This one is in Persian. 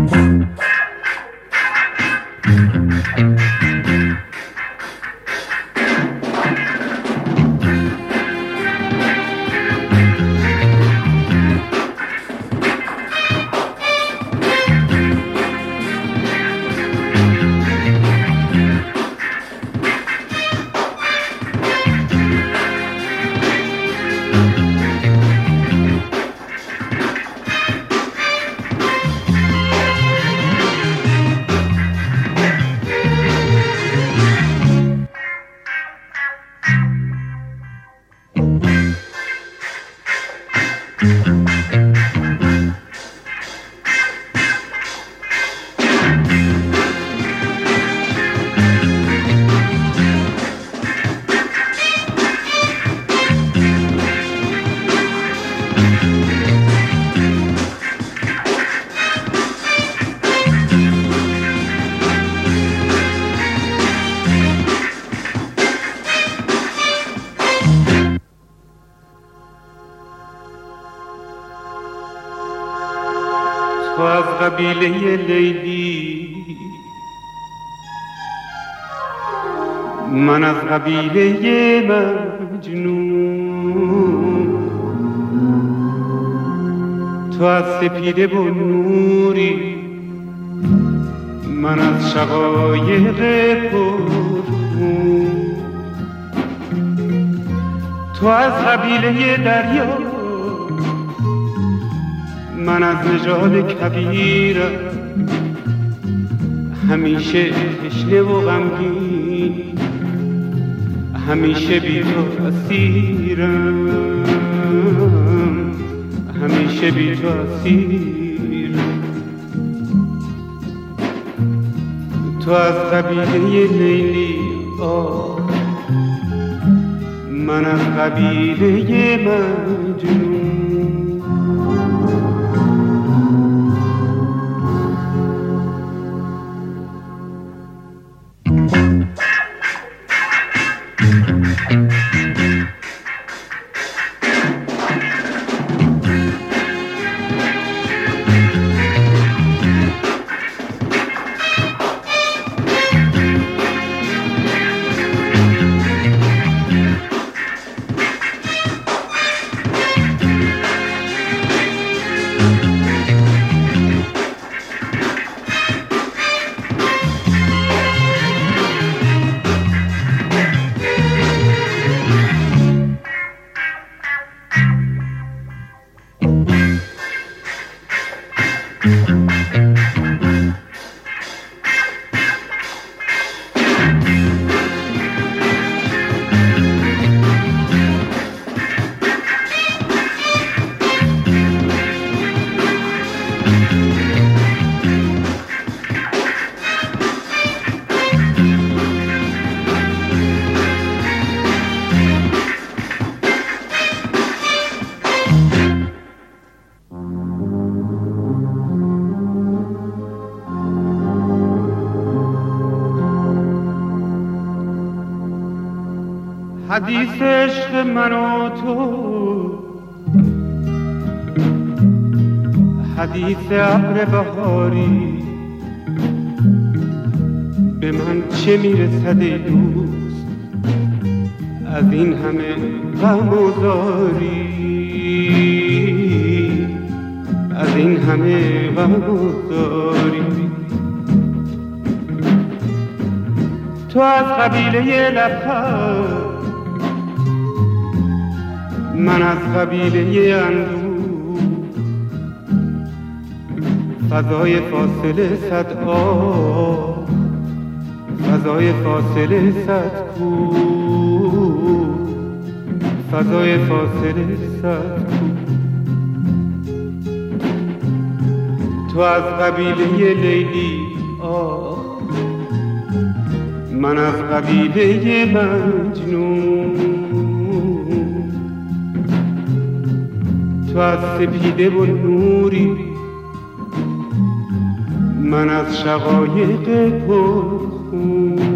تو از قبیله لیلی، من از قبیله مجنون. تو از سپیده و نوری، من از شقایق پرخون. تو از قبیله دریا، من از نژاد کبیرم، همیشه تشنه و غمگین، همیشه بی تو اسیرم، همیشه بی تو اسیرم. تو از قبیله لیلی، من از قبیله مجنون. حدیث عشق من و تو، حدیث ابر بهاری، به من چه میرسد ای دوست از این همه غم و زاری، از این همه غم و زاری. تو از قبیله لبخند، من از قبیله اندوه، فضای فاصله صد آه، فضای فاصله صد کوه، فضای فاصله صد کوه. تو از قبیله لیلی، من از قبیله مجنون. تو از سپیده و نوری، من از شقایق پرخون.